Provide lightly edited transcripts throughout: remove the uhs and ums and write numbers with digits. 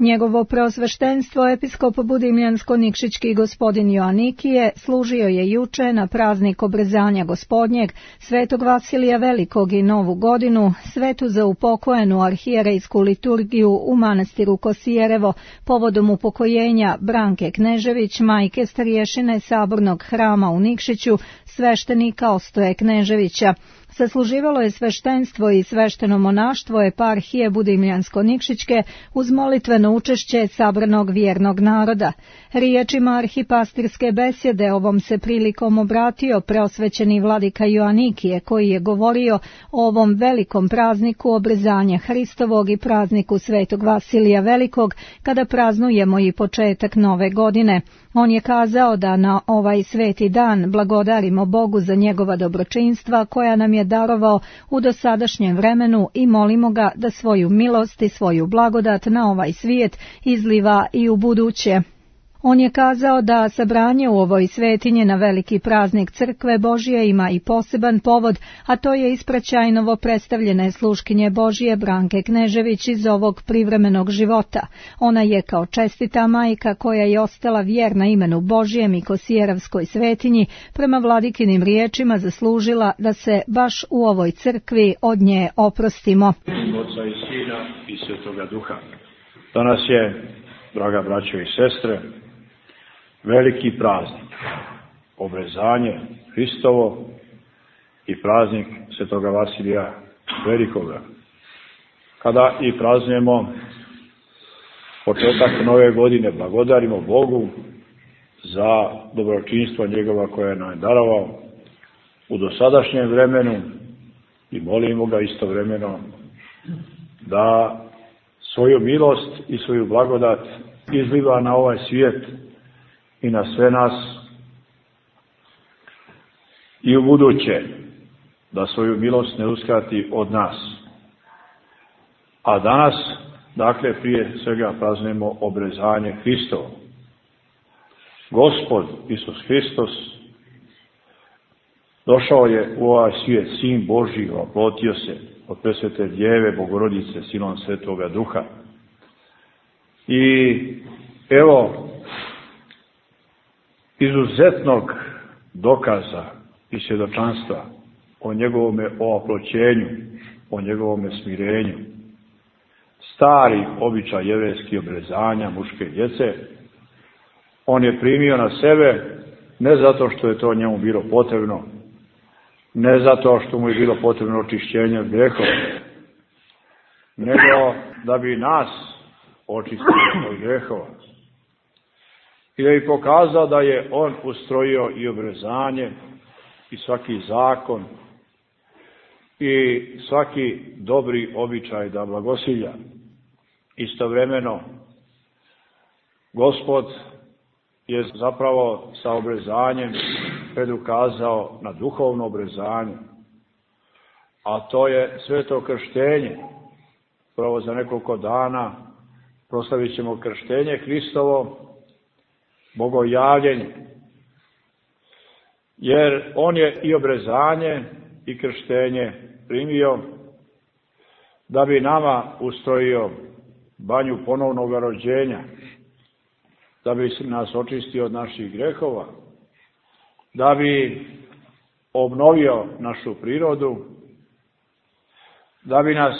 Njegovo preosveštenstvo episkop Budimljansko-Nikšićki gospodin Joanikije služio je juče na praznik obrezanja gospodnjeg, svetog Vasilija Velikog i Novu godinu, svetu za upokojenu arhijerejsku liturgiju u manastiru Kosijerevo, povodom upokojenja Branke Knežević, majke starješine Sabornog hrama u Nikšiću, sveštenika Ostoje Kneževića. Sasluživalo je sveštenstvo i svešteno monaštvo eparhije Budimljansko-Nikšićke uz molitveno učešće sabranog vjernog naroda. Riječima arhipastirske besjede ovom se prilikom obratio preosvećeni vladika Joanikije, koji je govorio o ovom velikom prazniku obrezanja Hristovog i prazniku svetog Vasilija Velikog, kada praznujemo i početak nove godine. On je kazao da na ovaj sveti dan blagodarimo Bogu za njegova dobročinstva koja nam je darovao u dosadašnjem vremenu i molimo ga da svoju milost i svoju blagodat na ovaj svijet izliva i u buduće. On je kazao da sabranje u ovoj svetinje na veliki praznik Crkve Božje ima i poseban povod, a to je ispraćaj novo predstavljene sluškinje Božje Branke Knežević iz ovog privremenog života. Ona je kao čestita majka koja je ostala vjerna imenu Božjem i Kosijeravskoj svetinji, prema vladikinim riječima zaslužila da se baš u ovoj crkvi od nje oprostimo. Oca i Sina i Svetoga Duha. Danas je, draga braćo i sestre, veliki praznik, obrezanje Hristovo i praznik svetoga Vasilija Velikoga. Kada i praznujemo početak nove godine, blagodarimo Bogu za dobročinstvo njegova koje nam je darovao u dosadašnjem vremenu i molimo ga istovremeno da svoju milost i svoju blagodat izliva na ovaj svijet i na sve nas i u buduće, da svoju milost ne uskrati od nas. A danas, dakle, prije svega praznujemo obrezanje Hristovo. Gospod Isus Hristos došao je u ovaj svijet, Sin Božji, oplotio se od presvete Djeve Bogorodice, silom Svetoga Duha. I evo izuzetnog dokaza i svjedočanstva o njegovome oploćenju, o njegovome smirenju. Stari običaj jevrejski obrezanja muške djece, on je primio na sebe ne zato što je to njemu bilo potrebno, ne zato što mu je bilo potrebno očišćenje od grehova, nego da bi nas očistio od grehova. I da bi pokazao da je on ustrojio i obrezanje i svaki zakon i svaki dobri običaj da blagosilja. Istovremeno, Gospod je zapravo sa obrezanjem predukazao na duhovno obrezanje, a to je sveto krštenje. Prvo za nekoliko dana proslavit ćemo krštenje Hristovo, bogojavljenje, jer on je i obrezanje i krštenje primio da bi nama ustrojio banju ponovnog rođenja, da bi nas očistio od naših grehova, da bi obnovio našu prirodu, da bi nas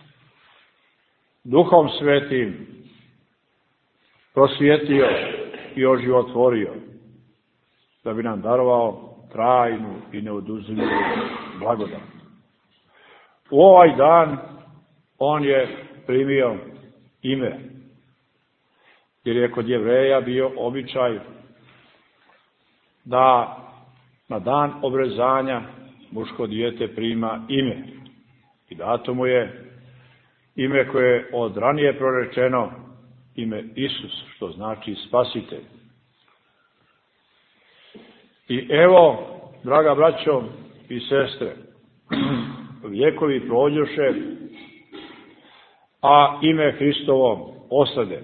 Duhom Svetim prosvijetio i oživotvorio, da bi nam darovao trajnu i neoduzimljivu blagodat. U ovaj dan on je primio ime, jer je kod Jevreja bio običaj da na dan obrezanja muško dijete prima ime. I dato mu je ime koje je od ranije prorečeno, ime Isus, što znači spasitelj. I evo, draga braćo i sestre, vjekovi prođoše, a ime Hristovo ostade.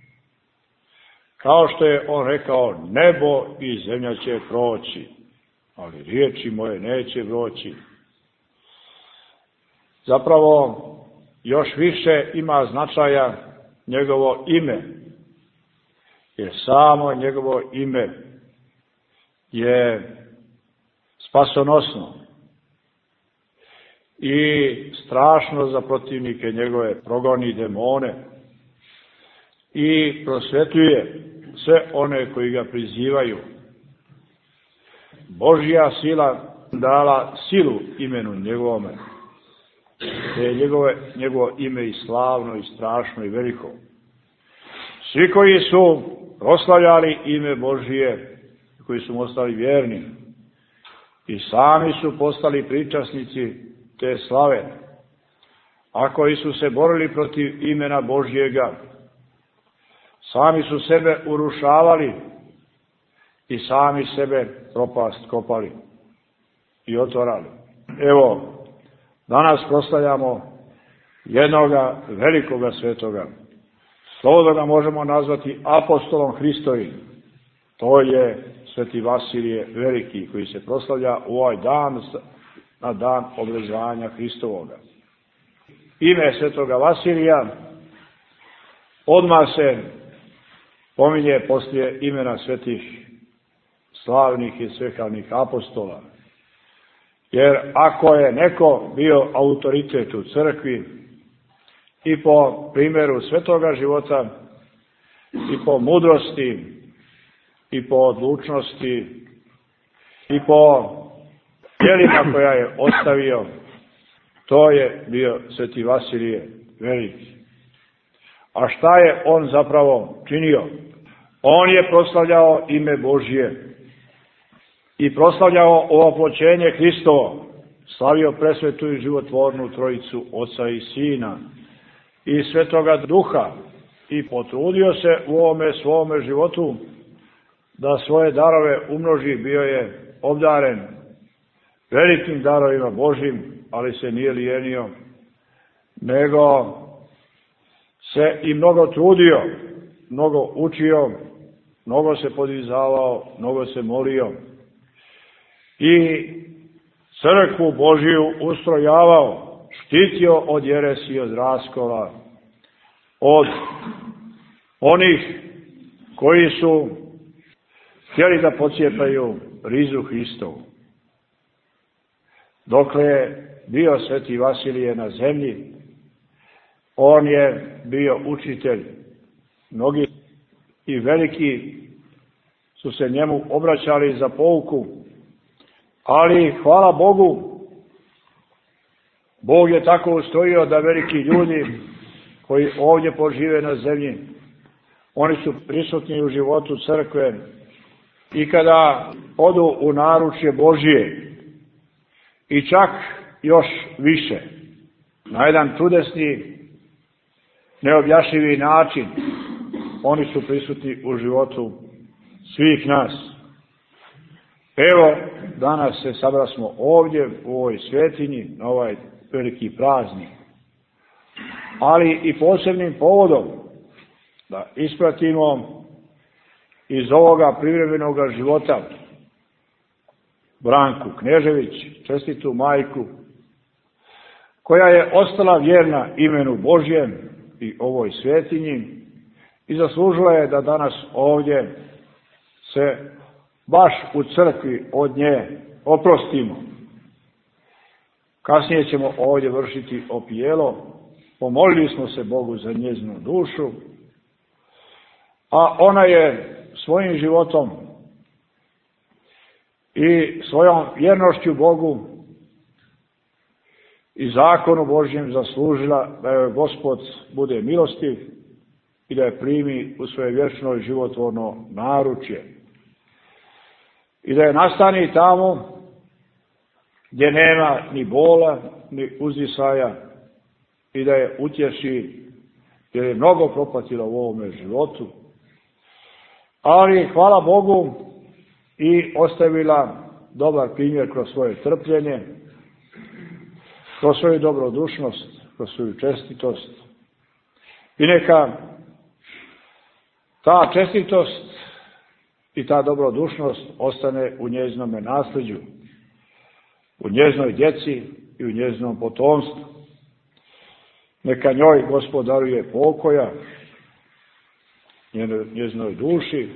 Kao što je on rekao, nebo i zemlja će proći, ali riječi moje neće proći. Zapravo, još više ima značaja njegovo ime, jer samo njegovo ime je spasonosno i strašno za protivnike njegove, progoni demone i prosvetljuje sve one koji ga prizivaju. Božja sila dala silu imenu njegovome, te je njegovo ime i slavno i strašno i veliko. Svi koji su proslavljali ime Božije, koji su mu ostali vjerni, i sami su postali pričasnici te slave, a koji su se borili protiv imena Božjega, sami su sebe urušavali i sami sebe propast kopali i otvarali. Evo, danas proslavljamo jednoga velikoga svetoga. Slobodno ga možemo nazvati apostolom Hristovim. To je sveti Vasilije Veliki, koji se proslavlja u ovaj dan, na dan obrezanja Hristovoga. Ime svetoga Vasilija odmah se pominje poslije imena svetih slavnih i svekalnih apostola. Jer ako je neko bio autoritet u crkvi i po primjeru svetoga života i po mudrosti i po odlučnosti i po djelima koja je ostavio, to je bio sveti Vasilije Veliki. A šta je on zapravo činio? On je proslavljao ime Božje i proslavljao ovoploćenje Hristovo, slavio presvetu i životvornu trojicu Oca i Sina i Svetoga Duha i potrudio se u ovome svome životu da svoje darove umnoži. Bio je obdaren velikim darovima Božjim, ali se nije lijenio, nego se i mnogo trudio, mnogo učio, mnogo se podvizavao, mnogo se molio i crkvu Božiju ustrojavao, štitio od jeresi i od raskola, od onih koji su htjeli da pocijepaju rizu Hristovu. Dokle je bio sveti Vasilije na zemlji, on je bio učitelj. Mnogi i veliki su se njemu obraćali za pouku, ali hvala Bogu, Bog je tako ustrojio da veliki ljudi koji ovdje požive na zemlji, oni su prisutni u životu crkve i kada odu u naručje Božje i čak još više, na jedan čudesni, neobjašnjivi način, oni su prisutni u životu svih nas. Evo, danas se sabrasmo ovdje u ovoj svetinji, na ovaj veliki praznik, ali i posebnim povodom da ispratimo iz ovoga privremenog života Branku Knežević, čestitu majku, koja je ostala vjerna imenu Božjem i ovoj svetinji i zaslužila je da danas ovdje se baš u crkvi od nje oprostimo. Kasnije ćemo ovdje vršiti opijelo, pomolili smo se Bogu za njezinu dušu, a ona je svojim životom i svojom vjernošću Bogu i zakonu Božjem zaslužila da joj Gospod bude milostiv i da je primi u svoje vječno i životvorno naručje. I da je nastani tamo gdje nema ni bola, ni uzdisaja i da je utješi, jer je mnogo propatila u ovome životu. Ali hvala Bogu i ostavila dobar primjer kroz svoje trpljenje, kroz svoju dobrodušnost, kroz svoju čestitost. I neka ta čestitost i ta dobrodušnost ostane u njezinome nasljeđu, u njezinoj djeci i u njezinom potomstvu. Neka njoj Gospod daruje pokoja njezinoj duši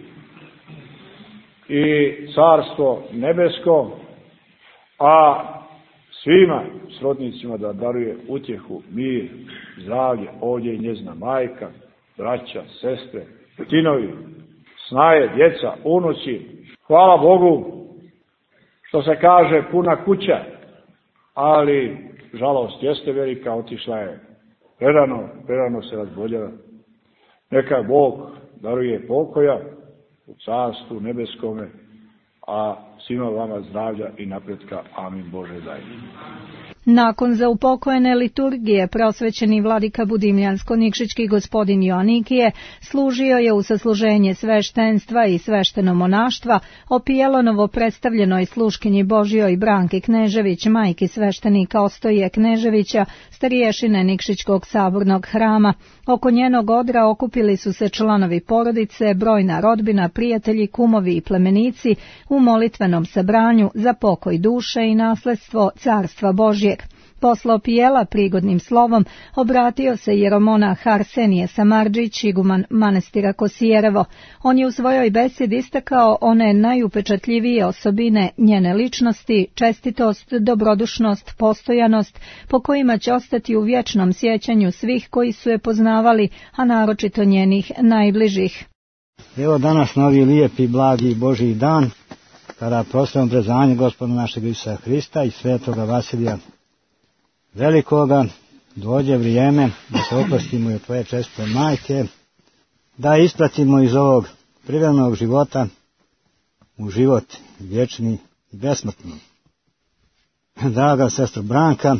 i carstvo nebesko, a svima srodnicima da daruje utjehu, mir, zdravlje, ovdje i njezina majka, braća, sestre, tinovi, snaje, djeca, unuci. Hvala Bogu što se kaže puna kuća, ali žalost jeste velika, otišla je prerano se razboljela. Neka Bog daruje pokoja u carstvu nebeskome, a svima vama zdravlja i napretka. Amin Bože daj. Nakon zaupokojene liturgije prosvećeni vladika Budimljansko-Nikšićki gospodin Joanikije služio je u sasluženje sveštenstva i svešteno monaštva Opijelonovo predstavljenoj sluškinji Božjoj Branki Knežević, majki sveštenika Ostoje Kneževića, stariješine Nikšićkog sabornog hrama. Oko njenog odra okupili su se članovi porodice, brojna rodbina, prijatelji, kumovi i plemenici u molitvenom sabranju za pokoj duše i nasledstvo Carstva Božjeg. Posle Opijela prigodnim slovom obratio se jeromonah Arsenije Samardžić, iguman manastira Kosijerevo. On je u svojoj besedi istakao one najupečatljivije osobine njene ličnosti, čestitost, dobrodušnost, postojanost, po kojima će ostati u vječnom sjećanju svih koji su je poznavali, a naročito njenih najbližih. Evo danas novi lijepi, blagi Božji dan, kada proslavimo brezanje Gospoda našeg Isusa Hrista i svetoga Vasilija Velikoga, dođe vrijeme da se oprostimo i od tvoje čestite majke, da ispratimo iz ovog privremenog života u život vječni i besmrtni. Draga sestro Branka,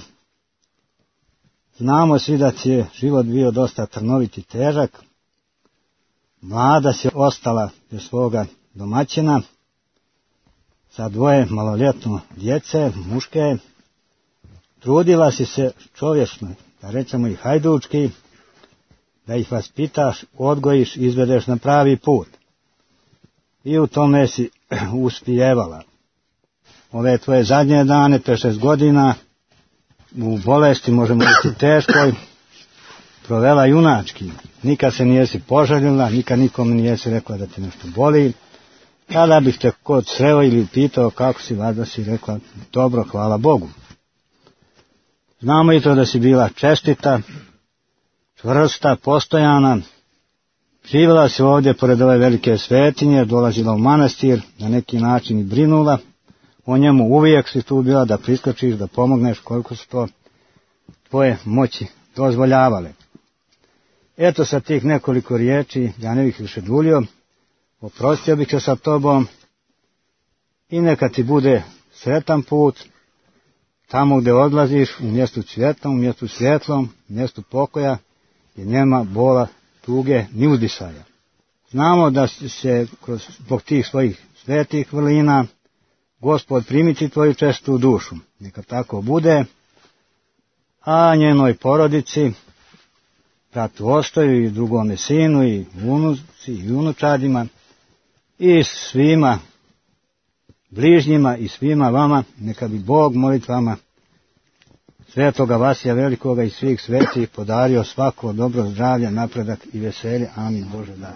znamo svi da ti je život bio dosta trnovit i težak. Mlada si ostala bez svoga domaćina, sa dvoje maloljetno djece, muške. Trudila si se čovječno, da rećemo i hajdučki, da ih vaspitaš, odgojiš, izvedeš na pravi put. I u tome si uspijevala. Ove tvoje zadnje dane, 5-6 godina, u bolesti, možemo reći teškoj, provela junački. Nikad se nijesi poželjela, nikad nikom nijesi rekla da ti nešto boli. Kada bih te kod sreo ili pitao kako si, valjda si rekla dobro, hvala Bogu. Znamo i to da si bila čestita, čvrsta, postojana. Živjela si ovdje pored ove velike svetinje, dolazila u manastir, na neki način i brinula o njemu. Uvijek si tu bila da priskočiš, da pomogneš koliko su to tvoje moći dozvoljavale. Eto sa tih nekoliko riječi, ja ne bih više duljio, oprostio bih se sa tobom i neka ti bude sretan put tamo gdje odlaziš, u mjestu cvjetnom, u mjestu svjetlom, u mjestu pokoja, gdje nema bola, tuge, ni uzdisaja. Znamo da se zbog tih svojih svetih vrlina Gospod primiti tvoju čestu dušu. Neka tako bude, a njenoj porodici, bratu Ostoju i drugome sinu i unuci i unučadima i svima bližnjima i svima vama, neka bi Bog molitvama svetoga Vasilija Velikoga i svih svetih podario svako dobro zdravlje, napredak i veselje. Amin Bože daj.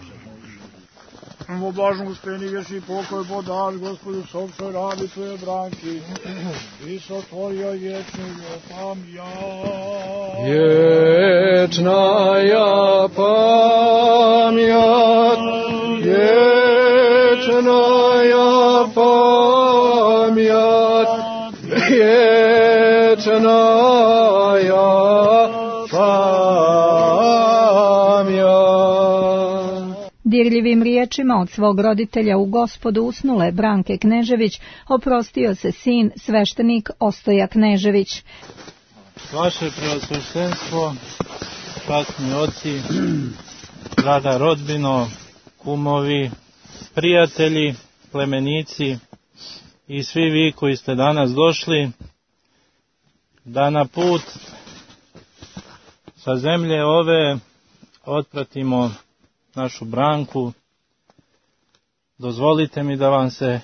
O blažnom uspjeni vječni pokoj podar Gospodu sopšoj rabi tvoje Branki i sotvorio vječnu pamjat. Vječna ja pamjat, vječna ja pamjat, vječna ja Dirljivim riječima od svog roditelja u Gospodu usnule Branke Knežević oprostio se sin, sveštenik Ostoja Knežević. Vaše preosveštenstvo, časni oci, draga rodbino, kumovi, prijatelji, plemenici i svi vi koji ste danas došli, da na put sa zemlje ove otpratimo našu Branku. Dozvolite mi da vam se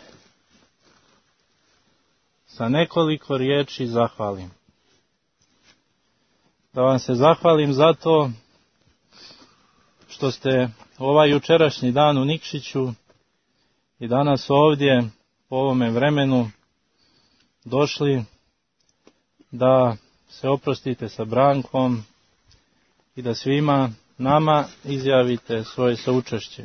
sa nekoliko riječi zahvalim. Da vam se zahvalim zato što ste ovaj jučerašnji dan u Nikšiću i danas ovdje po ovome vremenu došli da se oprostite sa Brankom i da svima nama izjavite svoje saučešće.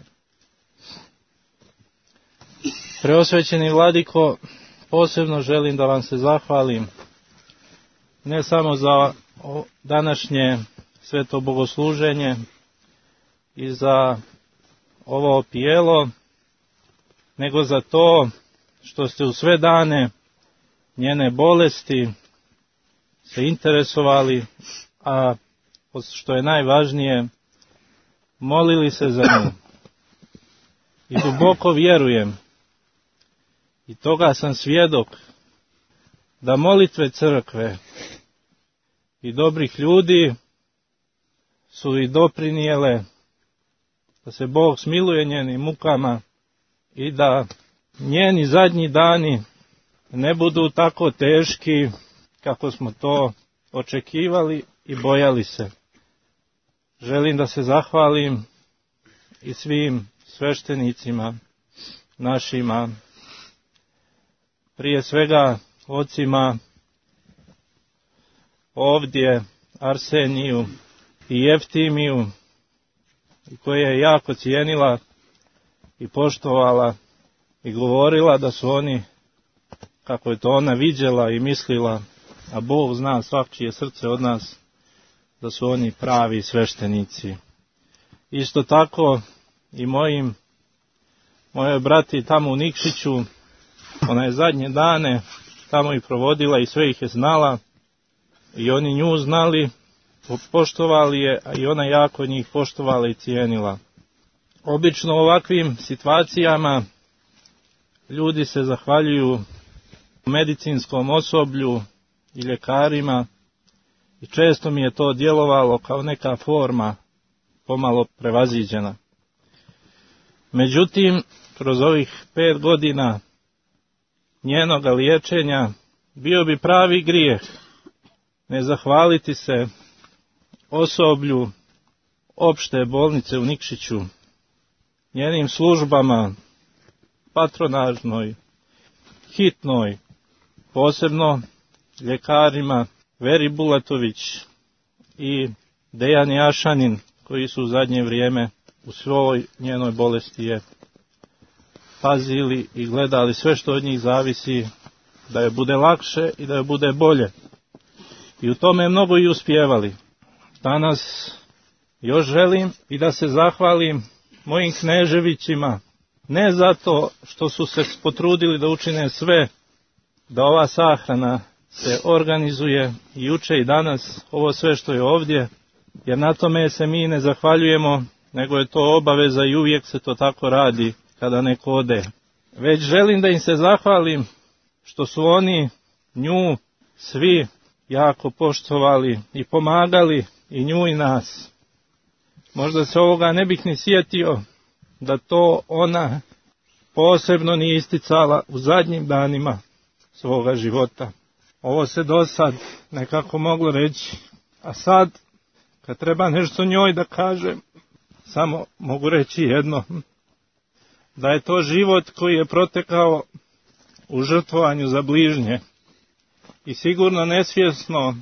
Preosvećeni vladiko, posebno želim da vam se zahvalim ne samo za današnje sveto bogosluženje i za ovo opijelo, nego za to što ste u sve dane njene bolesti se interesovali, a što je najvažnije, molili se za nju. I duboko vjerujem, i toga sam svjedok, da molitve crkve i dobrih ljudi su i doprinijele da se Bog smiluje njenim mukama i da njeni zadnji dani ne budu tako teški kako smo to očekivali i bojali se. Želim da se zahvalim i svim sveštenicima našima, prije svega ocima ovdje, Arseniju i Jeftimiju, koje je jako cijenila i poštovala i govorila da su oni, kako je to ona viđela i mislila, a Bog zna svakčije srce od nas, da su oni pravi sveštenici. Isto tako i mojoj brati tamo u Nikšiću, ona je zadnje dane tamo i provodila i sve ih je znala i oni nju znali, poštovali je, a i ona jako njih poštovala i cijenila. Obično u ovakvim situacijama ljudi se zahvaljuju medicinskom osoblju i ljekarima i često mi je to djelovalo kao neka forma pomalo prevaziđena. Međutim, kroz ovih 5 godina njenoga liječenja bio bi pravi grijeh ne zahvaliti se osoblju opšte bolnice u Nikšiću, njenim službama, patronažnoj, hitnoj, posebno ljekarima Veri Bulatović i Dejani Ašanin, koji su u zadnje vrijeme u svoj njenoj bolesti je pazili i gledali sve što od njih zavisi da je bude lakše i da je bude bolje. I u tome mnogo i uspjevali. Danas još želim i da se zahvalim mojim Kneževićima, ne zato što su se potrudili da učine sve da ova sahrana se organizuje i juče i danas ovo sve što je ovdje, jer na tome se mi ne zahvaljujemo, nego je to obaveza i uvijek se to tako radi kada neko ode. Već želim da im se zahvalim što su oni nju svi jako poštovali i pomagali i nju i nas. Možda se ovoga ne bih ni sjetio da to ona posebno nije isticala u zadnjim danima svoga života. Ovo se do sad nekako moglo reći, a sad kad treba nešto njoj da kažem, samo mogu reći jedno, da je to život koji je protekao u žrtvovanju za bližnje i sigurno nesvjesno,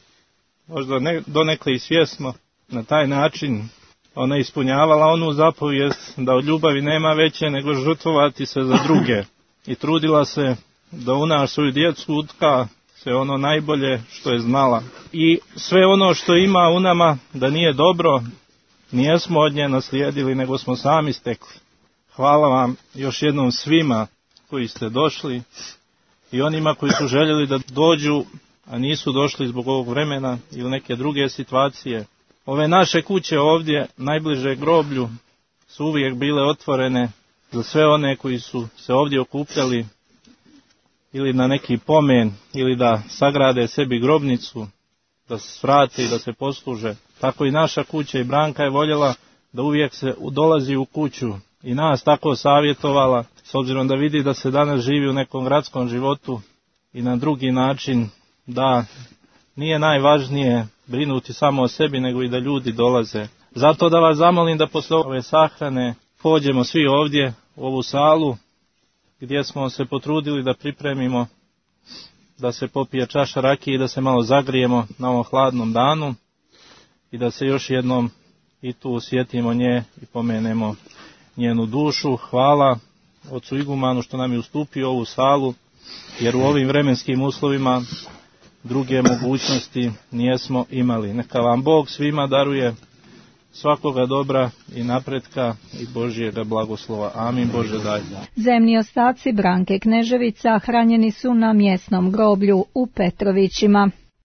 možda donekle i svjesno, na taj način ona ispunjavala onu zapovijest da od ljubavi nema veće nego žrtvovati se za druge i trudila se da u nas svoju djecu utka sve ono najbolje što je znala. I sve ono što ima u nama da nije dobro, nijesmo od nje naslijedili, nego smo sami stekli. Hvala vam još jednom svima koji ste došli i onima koji su željeli da dođu, a nisu došli zbog ovog vremena ili neke druge situacije. Ove naše kuće ovdje, najbliže groblju, su uvijek bile otvorene za sve one koji su se ovdje okupljali ili na neki pomen, ili da sagrade sebi grobnicu, da se svrate i da se posluže. Tako i naša kuća i Branka je voljela da uvijek se dolazi u kuću i nas tako savjetovala, s obzirom da vidi da se danas živi u nekom gradskom životu i na drugi način, da nije najvažnije brinuti samo o sebi, nego i da ljudi dolaze. Zato da vas zamolim da posle ove sahrane pođemo svi ovdje u ovu salu gdje smo se potrudili da pripremimo da se popije čaša rakije i da se malo zagrijemo na ovom hladnom danu i da se još jednom i tu sjetimo nje i pomenemo njenu dušu. Hvala ocu igumanu što nam je ustupio ovu salu, jer u ovim vremenskim uslovima druge mogućnosti nijesmo imali. Neka vam Bog svima daruje svakoga dobra i napretka i Božjega blagoslova. Amin. Bože daj. Zemni ostaci Branke Kneževića hranjeni su na mjesnom groblju u Petrovićima.